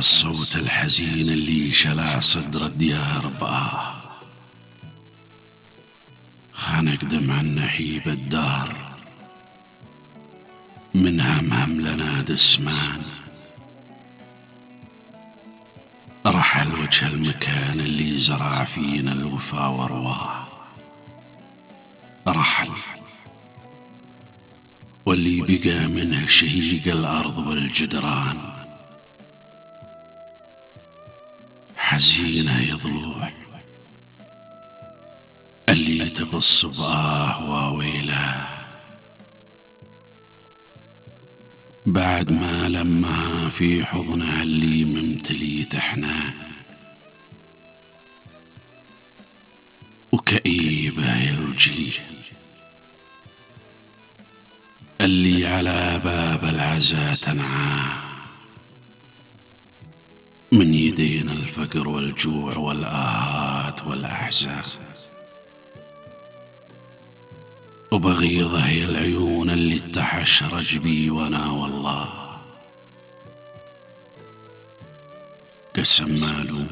الصوت الحزين اللي شلع صدر الديار خانق دمع النحيب الدار من همهم لنا دسمان. رحل وجه المكان اللي زرع فينا الوفا ورواه، رحل واللي بقى منه شهيق الأرض والجدران. حزينة يا ضلوع اللي تبص وويله بعد ما لما في حضنها اللي ممتلي تحنان. وكئيبة يا الوجيه اللي على باب العزا تنعاه من يدين الفقر والجوع والآهات والأحزان. وبغيضة هي العيون اللي تحشرج بي وانا والله قسم مالو.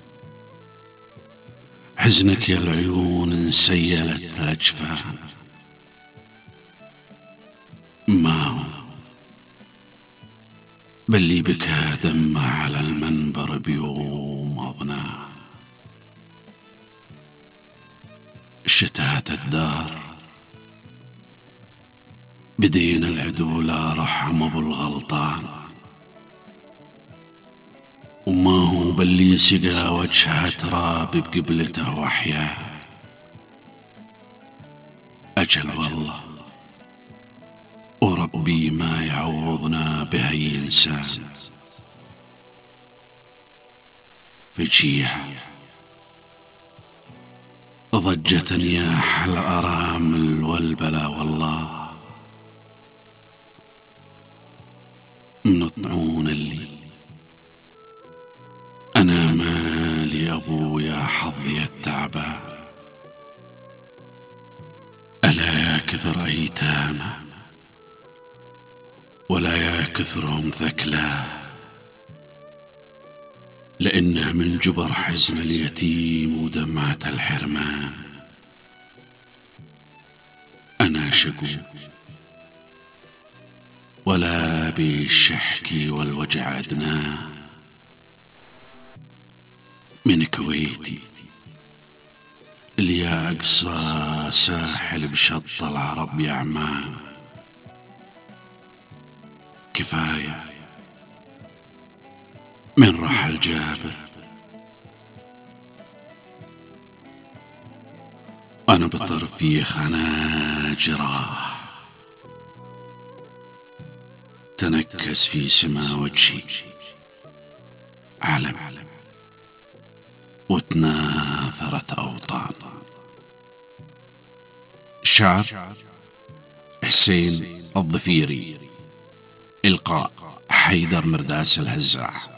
حزنك يا العيون انسيلت الأجفان، ما هو باللي بكى دمه على المنبر بيوم أظناه. شتات الدار بدين العدو لا رحم ابو الغلطان، وما هو باللي سقى وجهه تراب بقبلته وحياه. أجل والله وربي ما يعوضنا بهي إنسان. فجيعة ضجة نياح الأرامل والبلا والله من الطعون اللي أنا مالي أبويا حظي التعبان. ألا يا كثر أيتامه ولا يا كثرهم ثكلاه، لأنه من جبر حزن اليتيم ودمعة الحرمان. أنا شقو ولا بالشحكي والوجع أدناه، من كويتي اللي أقصى ساحل بشط العرب يا عمان. كفاية من رحل جابر أنا بطرفي خنا جراح تنكس في سما وجهي علم وتناثرت أوطان. شعر حسين الظفيري، إلقاء حيدر مرداس الهزاع.